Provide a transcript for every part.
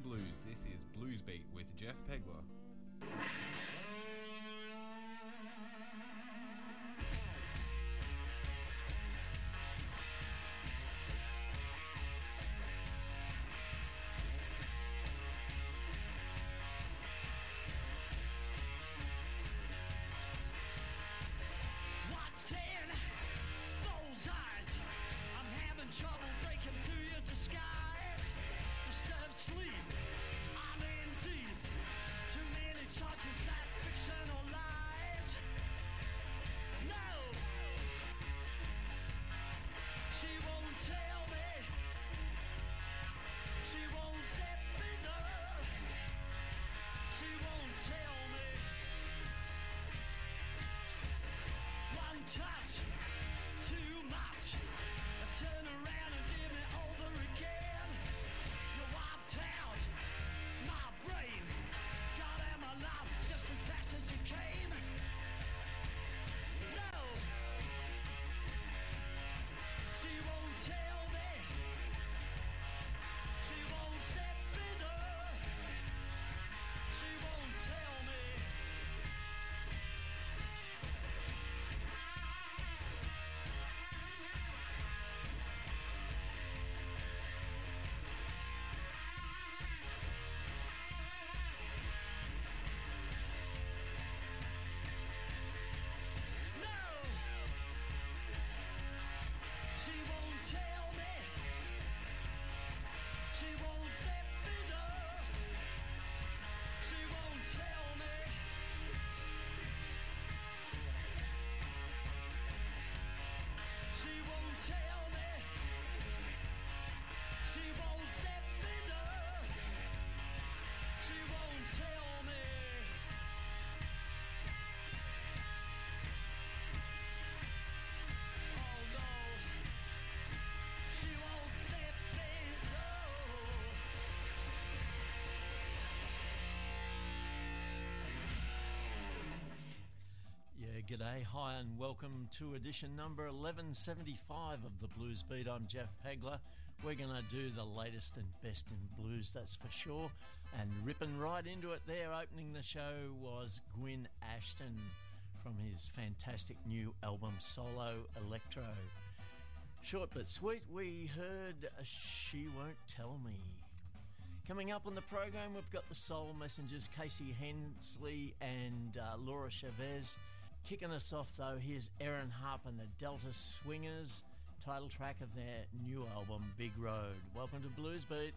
Talking Blues. This is Blues Beat with Jeff Pegler. G'day, hi and welcome to edition number 1175 of the Blues Beat. I'm Jeff Pegler. We're going to do the latest and best in blues, that's for sure. And ripping right into it there, opening the show was Gwyn Ashton from his fantastic new album Solo Electro. Short but sweet, we heard She Won't Tell Me. Coming up on the program, we've got the Soul Messengers, Casey Hensley and Laura Chavez. Kicking us off though, here's Erin Harp and the Delta Swingers, title track of their new album Big Road. Welcome to Blues Beat.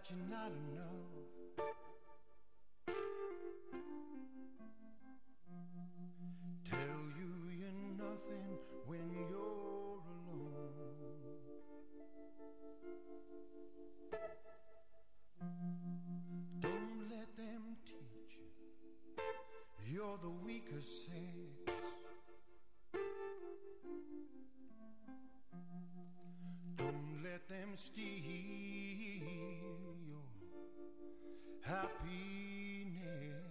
that you're not enough. Tell you you're nothing when you're alone. Don't let them teach you you're the weaker sex. Don't let them steal your happiness.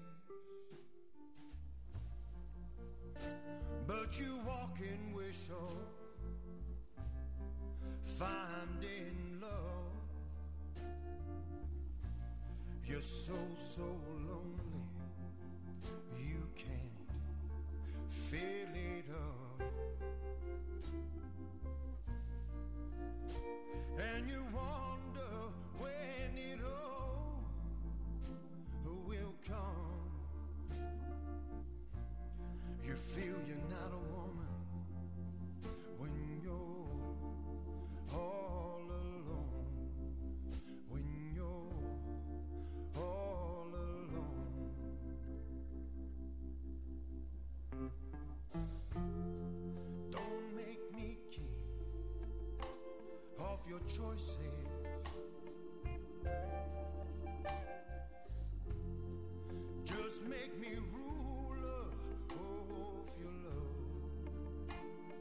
But you walk in wishful, finding love. You're so lonely, you can't fill it up. And you wonder when it all will come. You feel you're not a woman when you're all alone. When you're all alone. Don't make me king of your choices. Just make me ruler of your love.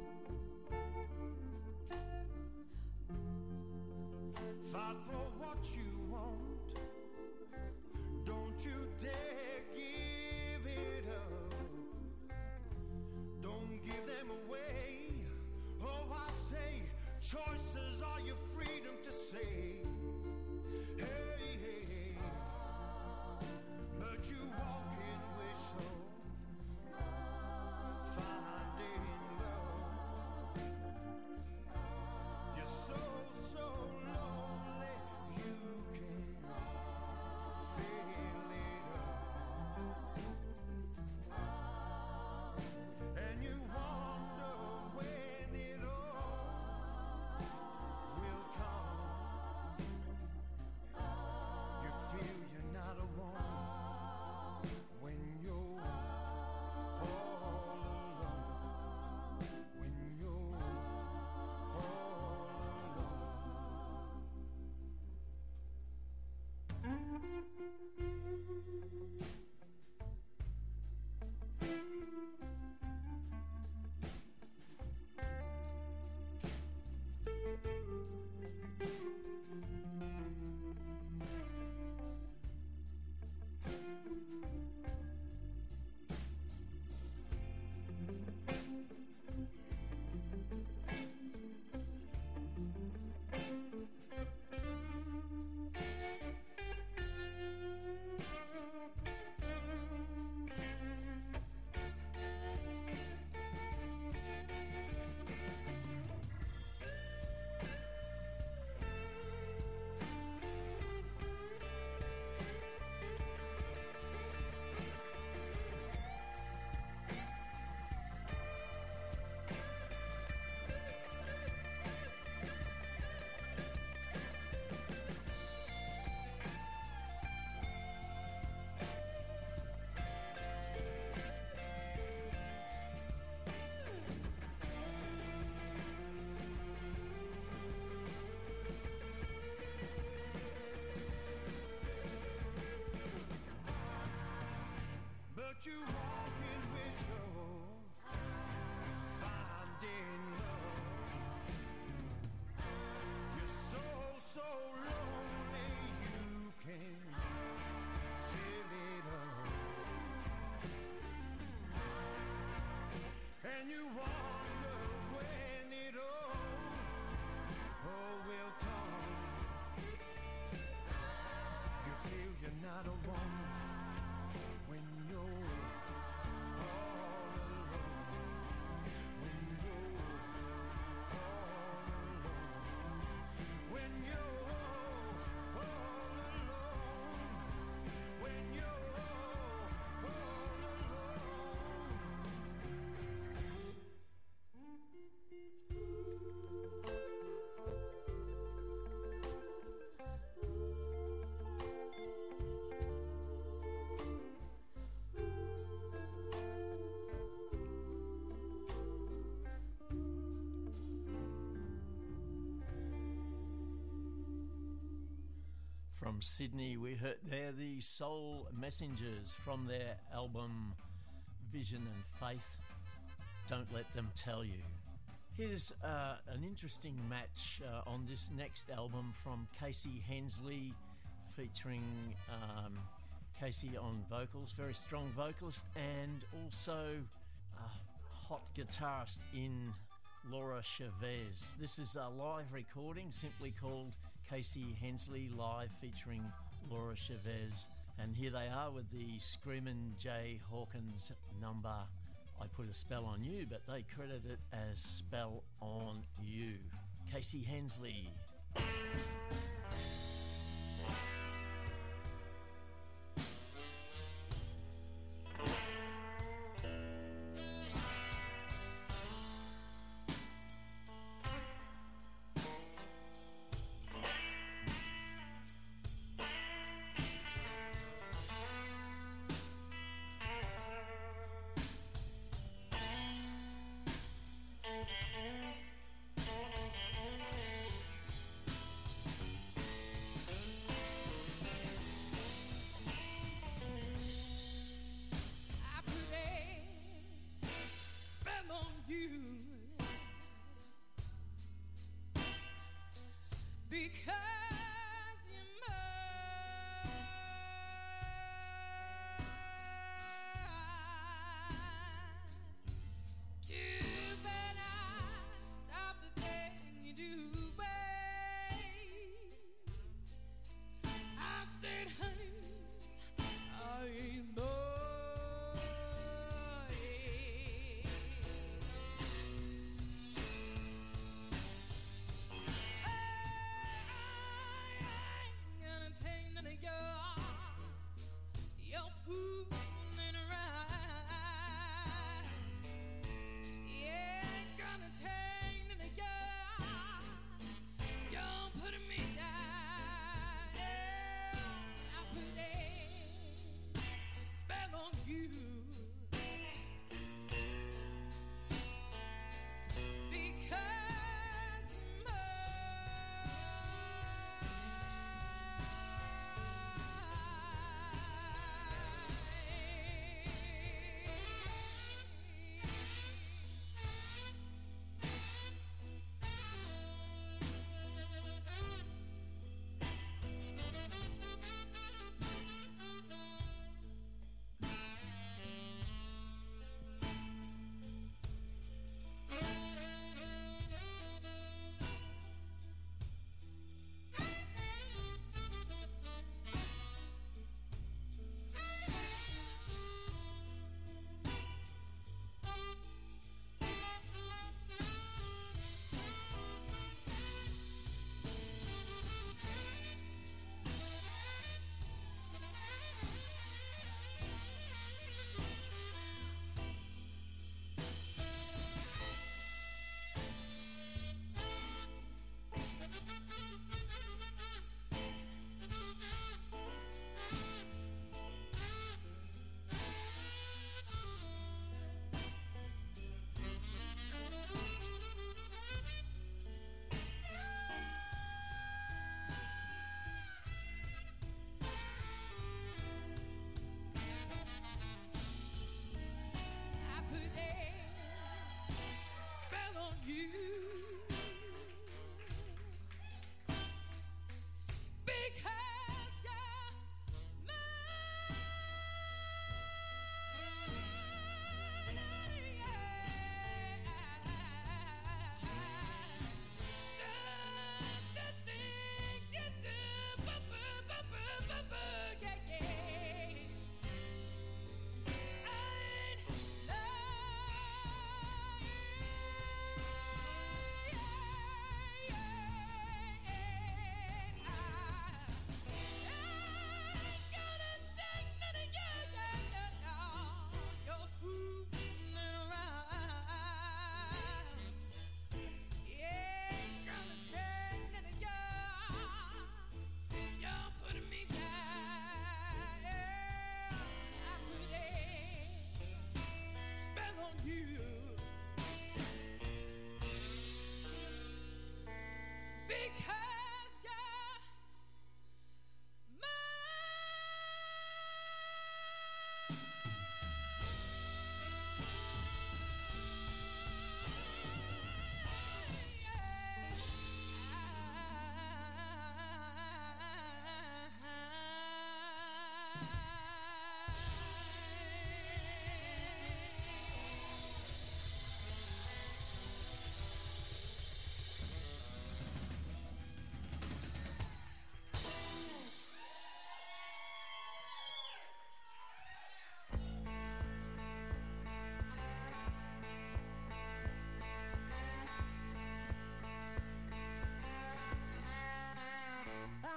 Fight for what you want. Don't you dare give it up. Don't give them away. Oh, I say, choices are your freedom to say. Hey, hey, hey. But you walk in wishful, finding love. You're so lonely, you can't fill it up. And you wonder when it all will come. You feel you're not a woman when you're all alone. When you're all but you walk in wishful, finding love. You're so lonely, you can't fill it up. And you wonder when it all will come. You feel you're not a woman when you're all alone. When you're all alone. When you're all alone. When you're all alone. from Sydney. We heard there the Soul Messengers from their album Vision and Faith. Don't Let Them Tell You. Here's an interesting match on this next album from Casey Hensley, featuring Casey on vocals, very strong vocalist, and also a hot guitarist in Laura Chavez. This is a live recording simply called Casey Hensley Live featuring Laura Chavez. And here they are with the Screamin' Jay Hawkins number, I Put a Spell on You, but they credit it as Spell on You. Casey Hensley.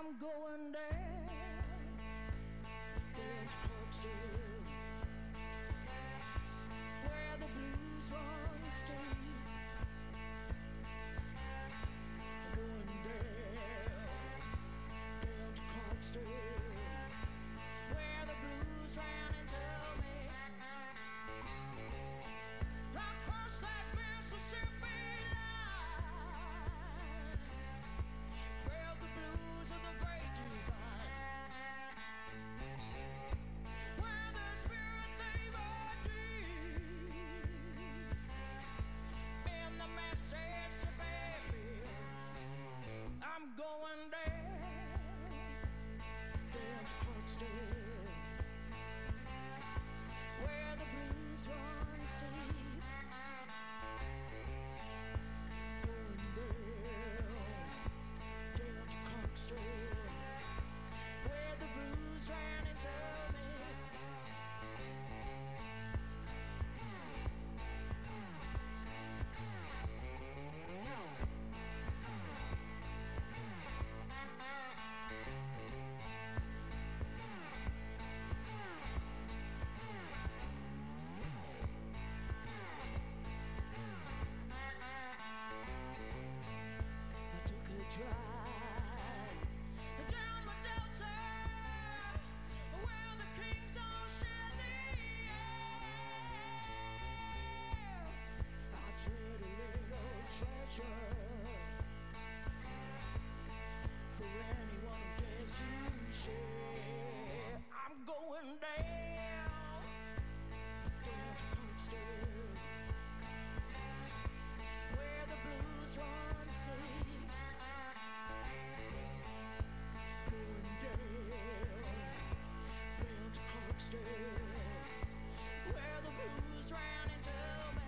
I'm going down to Clarksdale, where the blues run steep. Going down to Clarksdale, where the blues ran into me. Across that Mississippi line, felt the blues of the great divide, where the spirit they were deep in the Mississippi fields. I'm going down to Clarksdale, where the blues run steep. Going down to Clarksdale, where the blues ran into me. I took a drive down the Delta, where the kings all share the air. I trade a little treasure for anyone who dares to share. I'm going down to Clarksdale, where the blues run steep. Going down to Clarksdale, where the blues ran into me.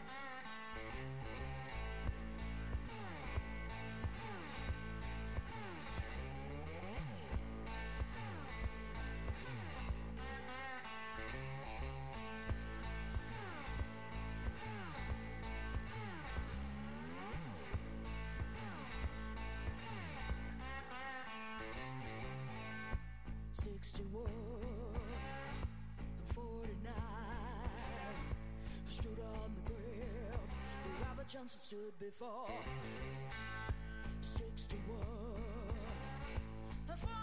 And 49, I stood on the ground where Robert Johnson stood before. 61 and 49,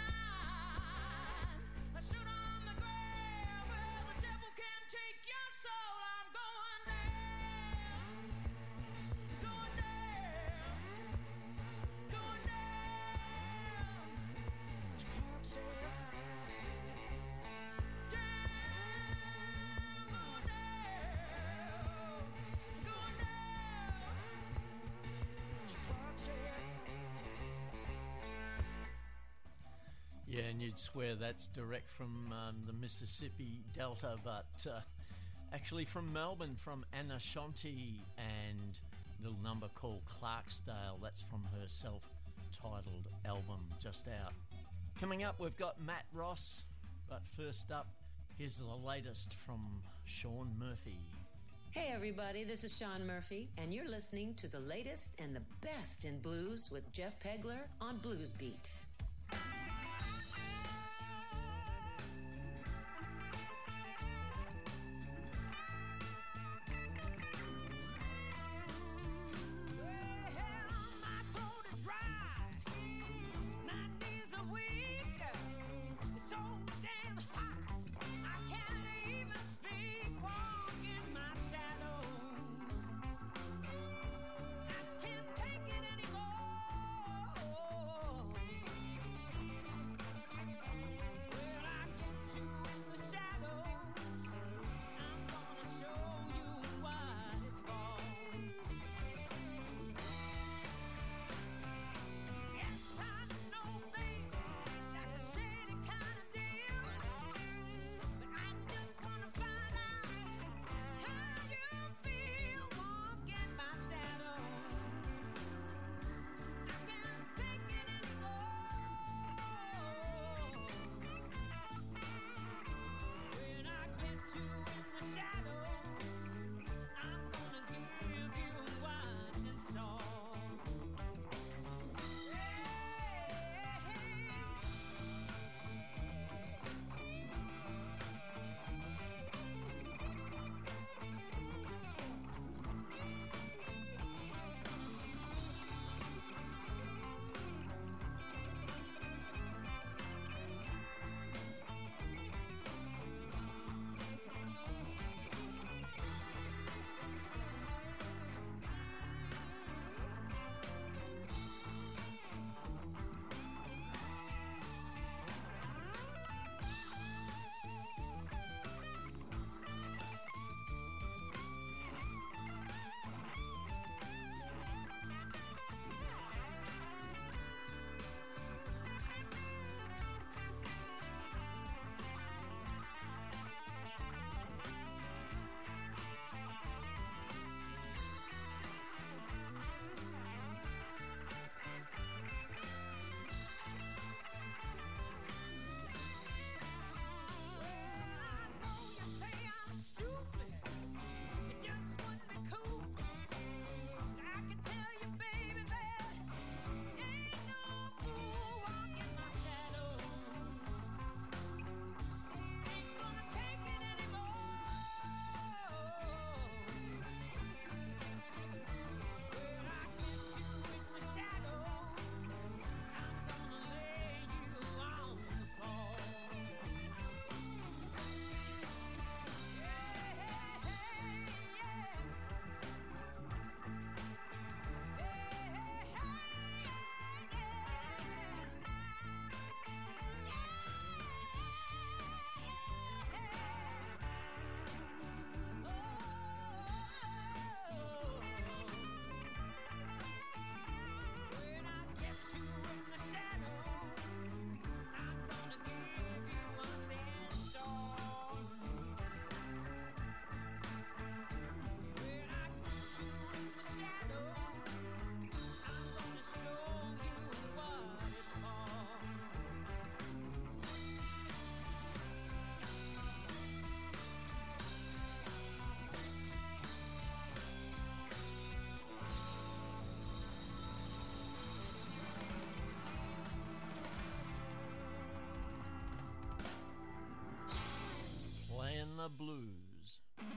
I stood on the ground where the devil can take your soul. I'm going down, going down, going down to Clarksdale. Yeah, and you'd swear that's direct from the Mississippi Delta, but actually from Melbourne, from Anna Shanti, and a little number called Clarksdale. That's from her self-titled album just out. Coming up, we've got Matt Ross, but first up, here's the latest from Sean Murphy. Hey everybody, this is Sean Murphy, and you're listening to the latest and the best in blues with Jeff Pegler on Blues Beat. Can't take it anymore. Havana Blues.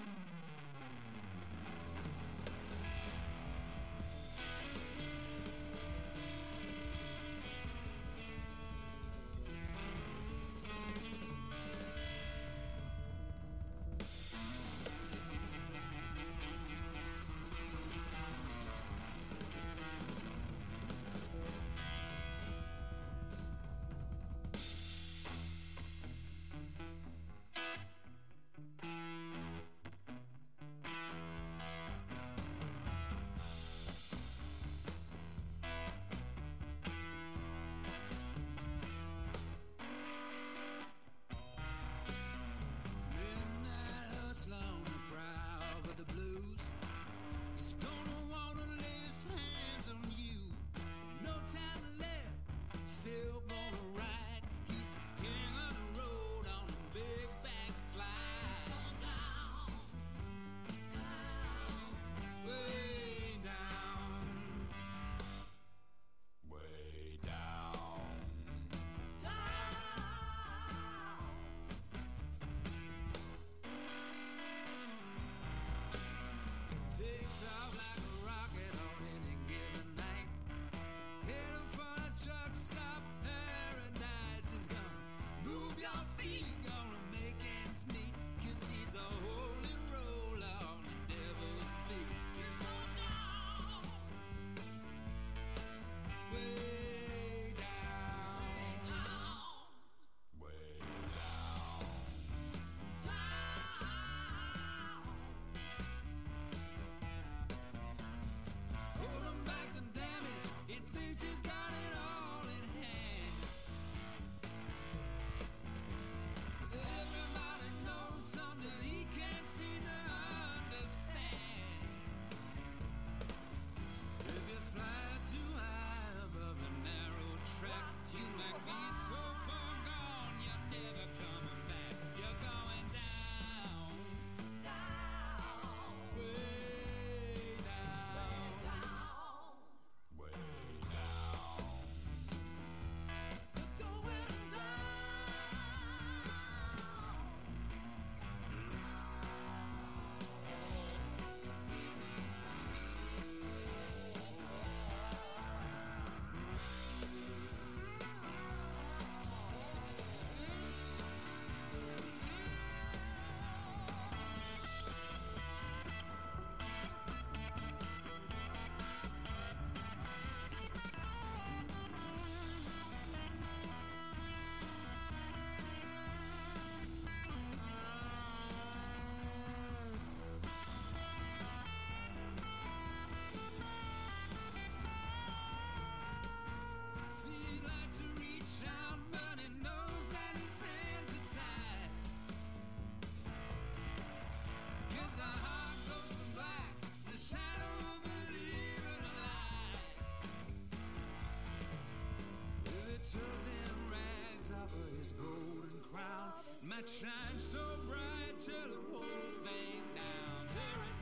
Tugging rags off of his golden crown might shine so bright till the whole thing down. Tear it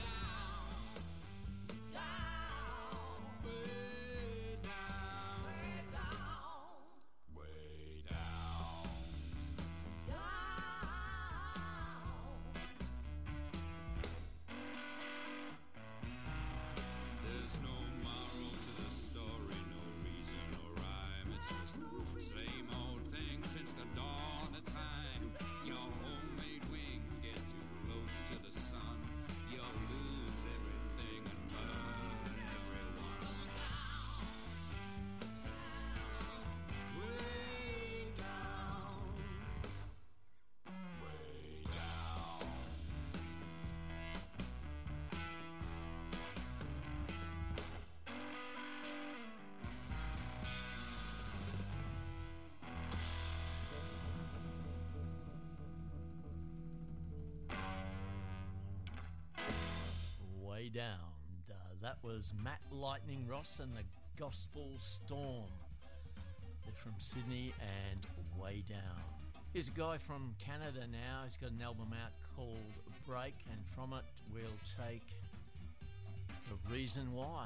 down, down, way down, way down, way down, down. There's no moral to the story, no reason, no rhyme. It's just the same old thing since the dawn of time. Your homemade wings get too close to the sun. You'll lose everything and burn everyone. Way down, way down. Way Down. That was Matt Lightning Ross and the Gospel Storm. They're from Sydney and Way Down. Here's a guy from Canada now. He's got an album out called Break, and from it we'll take The Reason Why.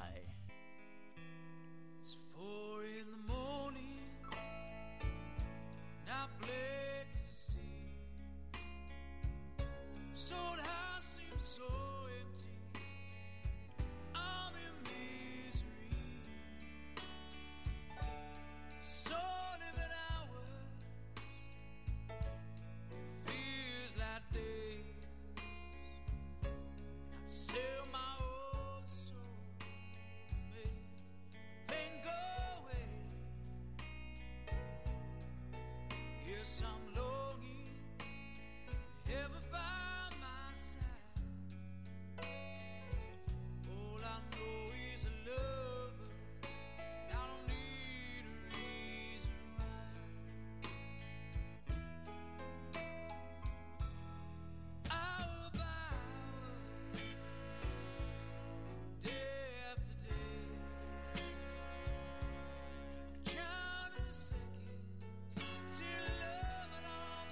It's 4 in the morning, and I'm black to see. some longing ever by my side. All I know is a lover. I don't need a reason why. Hour by hour, day after day, counting the seconds till loving all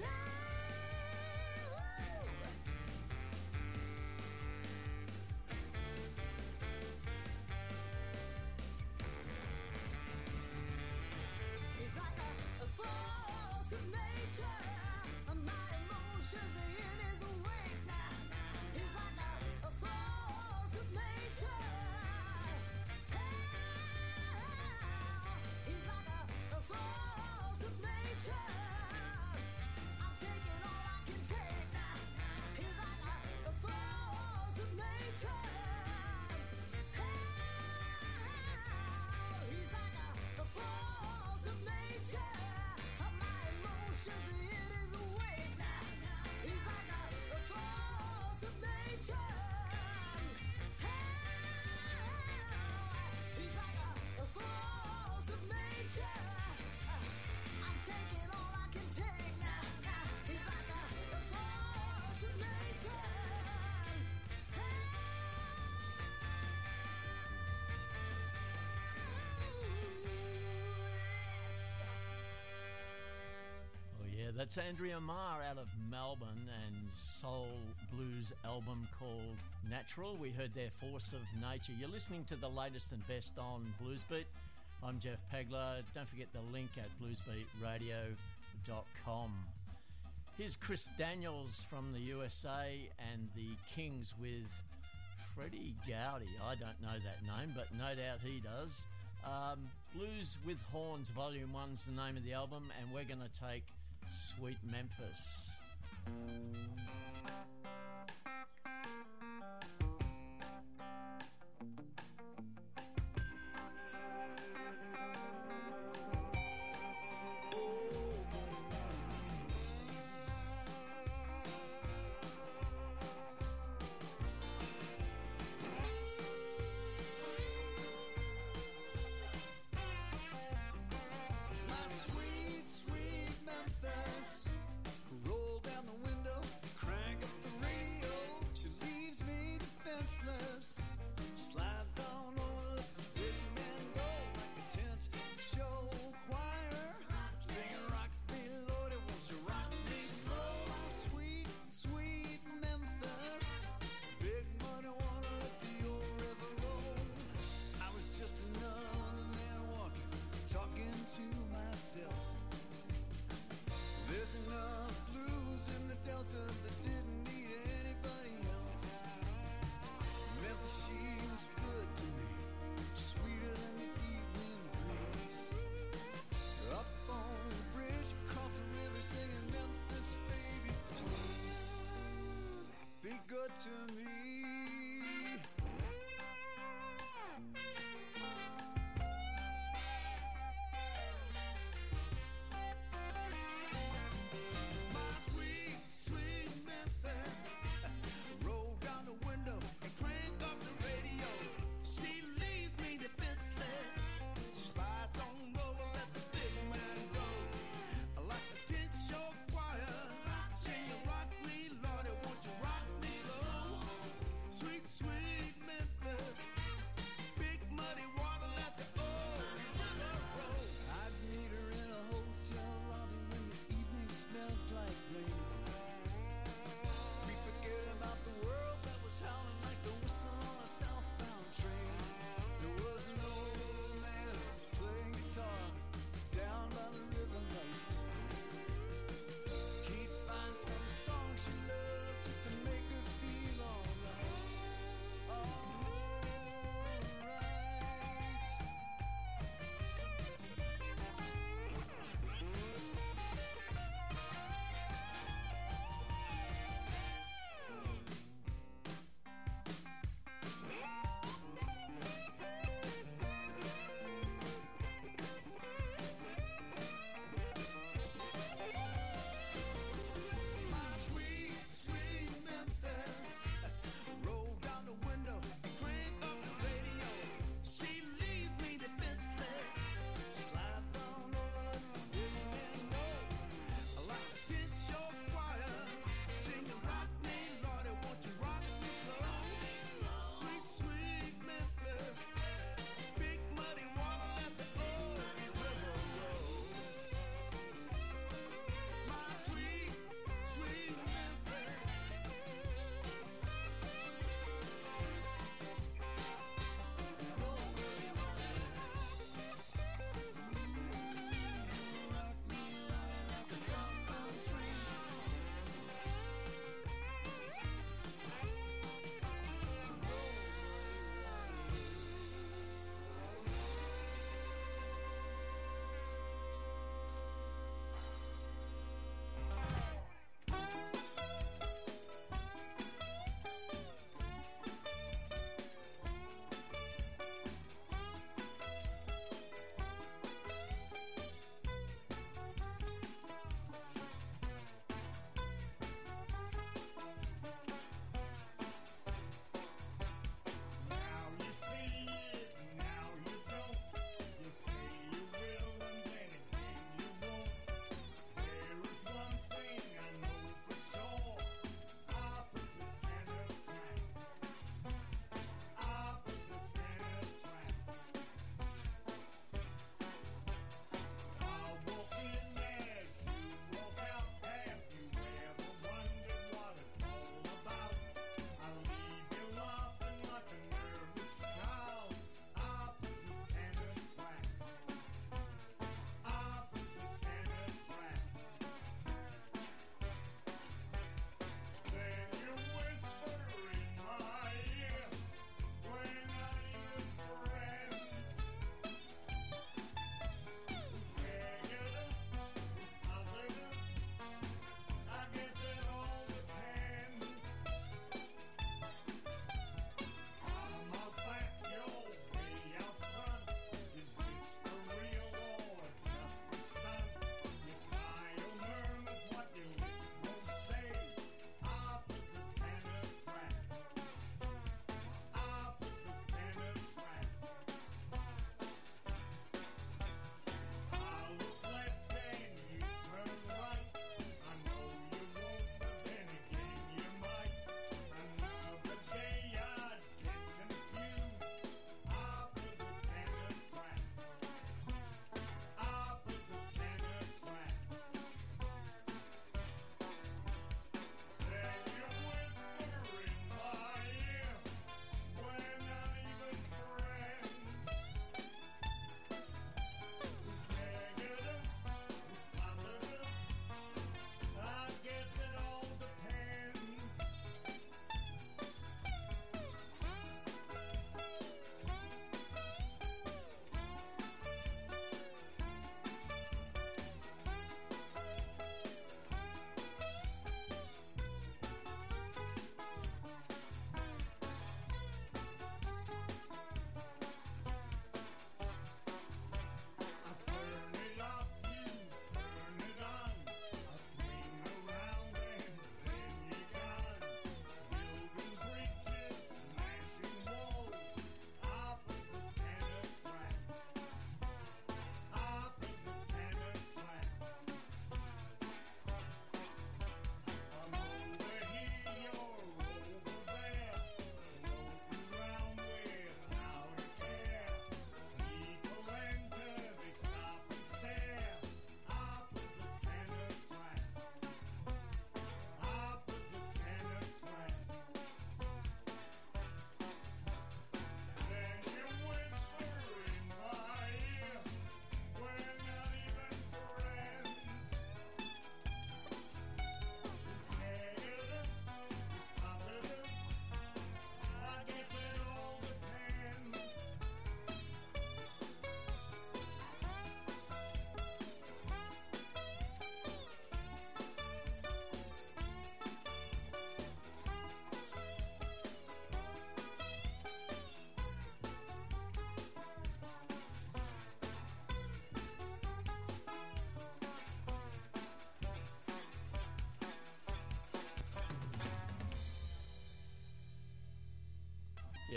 That's Andrea Marr out of Melbourne and soul blues album called Natural. We heard their Force of Nature. You're listening to the latest and best on Bluesbeat. I'm Jeff Pegler. Don't forget the link at bluesbeatradio.com. Here's Chris Daniels from the USA and the Kings with Freddie Gowdy. I don't know that name, but no doubt he does. Blues with Horns Volume 1's the name of the album, and we're going to take Sweet Memphis. Slides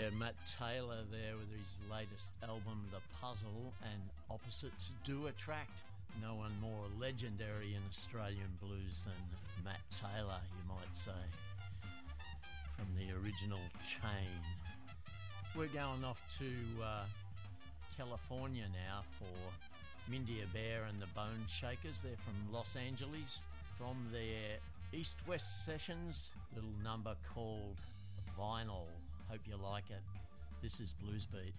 Yeah, Matt Taylor there with his latest album, The Puzzle, and Opposites Do Attract. No one more legendary in Australian blues than Matt Taylor, you might say, from the original Chain. We're going off to California now for Mindia Bear and the Bone Shakers. They're from Los Angeles. From their East-West sessions, little number called Vinyl. Hope you like it. This is Blues Beat.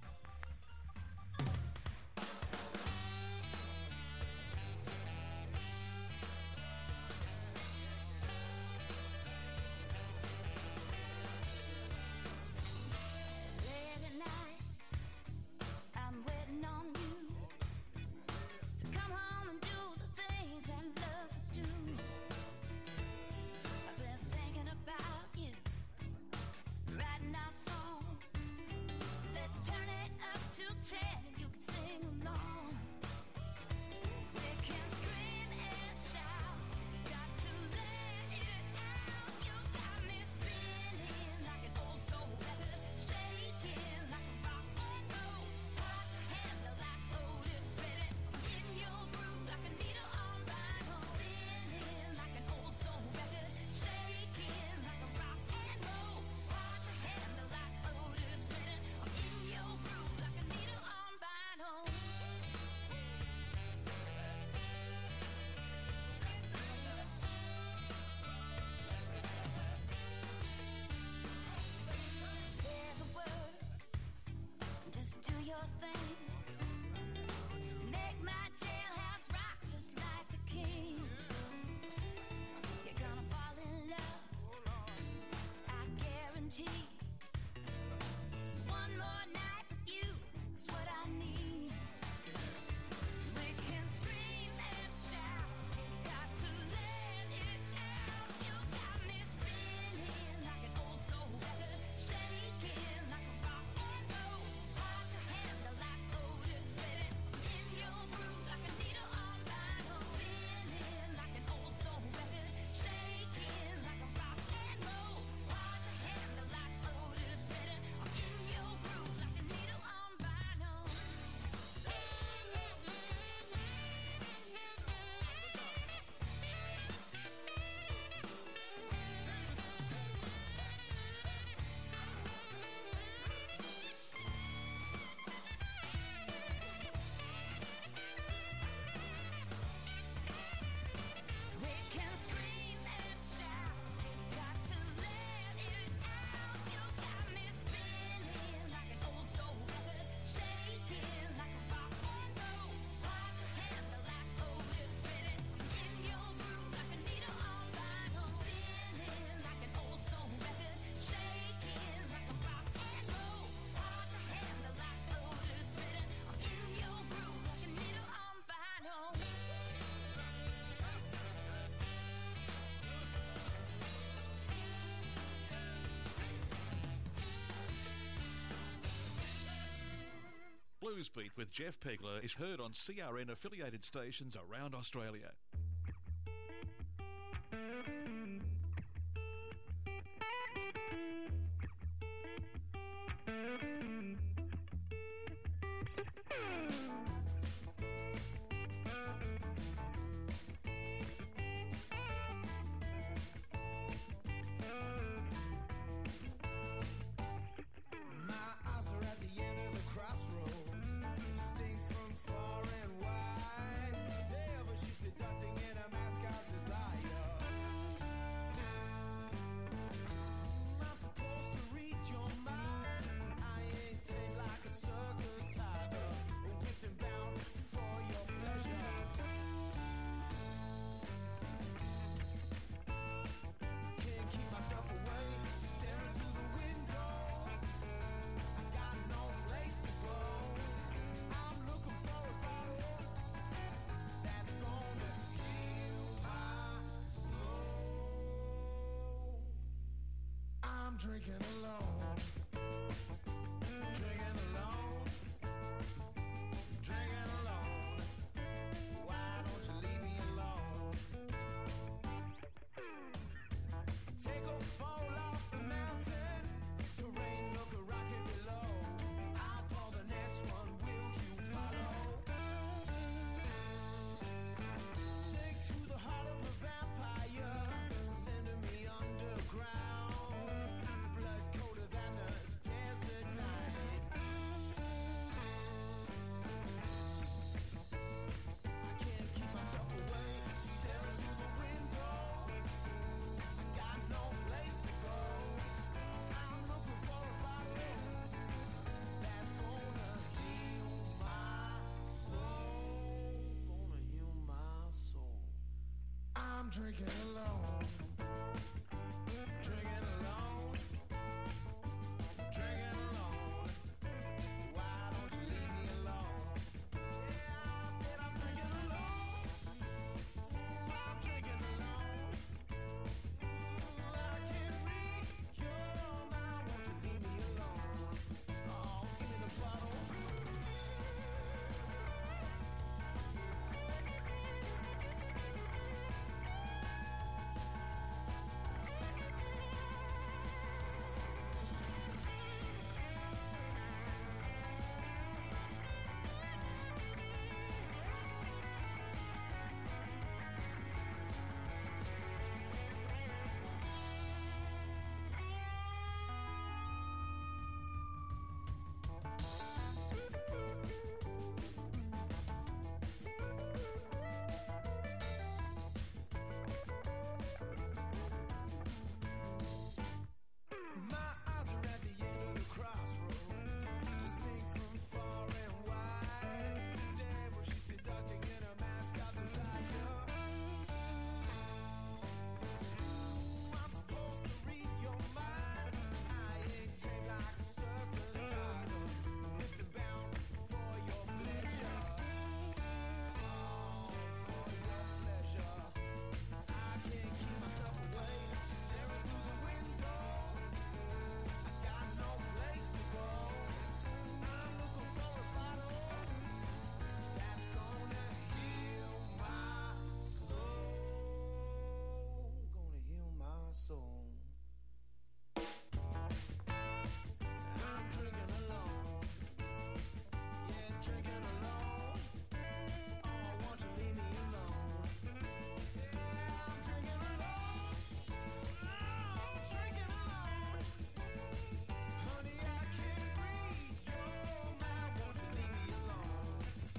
Blues Beat with Jeff Pegler is heard on CRN affiliated stations around Australia. Drinking alone, drinking alone, drinking alone. Why don't you leave me alone? Take a fall off the mountain, terrain look right. drinking alone. Drinking alone. Drinking alone. Why don't you leave me alone? Yeah, I said I'm drinking alone. I'm drinking alone. I can't read your mind. Won't you leave me alone? Oh, give me the bottle. My eyes are at the end of the crossroads, distinct from far and wide. Devil, she's seducting in a mask of desire. I'm supposed to read your mind. I ain't tame like a circus tiger, whipped and bound for your pleasure. Oh, for your pleasure. I can't keep myself away, staring through the window. Got no place to go. I'm looking for a bottle that's gonna heal my soul. Gonna heal my soul. I'm drinking alone. Yeah, drinking alone. Oh, won't you leave me alone? Yeah, I'm drinking alone. I'm drinking alone. Honey, I can't read your mind. Won't you leave me alone?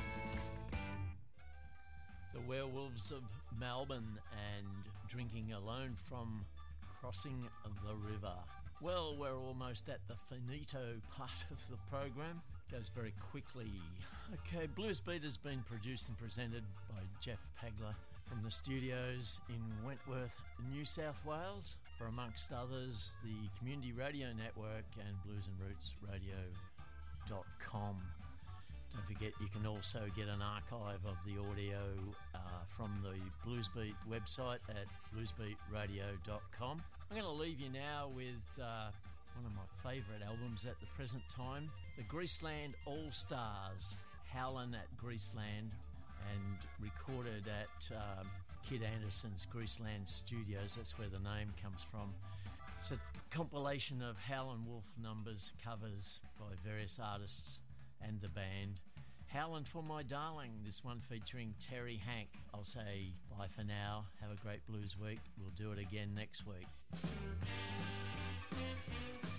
The Werewolves of Melbourne and Drinking Alone from Crossing the River. Well, we're almost at the finito part of the program. Goes very quickly. Okay, Blues Beat has been produced and presented by Jeff Pegler from the studios in Wentworth, New South Wales, for amongst others the Community Radio Network and bluesandrootsradio.com. Don't forget you can also get an archive of the audio from the Bluesbeat website at bluesbeatradio.com. I'm going to leave you now with one of my favourite albums at the present time, the Greaseland All-Stars, Howlin' at Greaseland, and recorded at Kid Anderson's Greaseland Studios. That's where the name comes from. It's a compilation of Howlin' Wolf numbers, covers by various artists and the band. Howlin' for My Darling, this one featuring Terry Hank. I'll say bye for now. Have a great blues week. We'll do it again next week.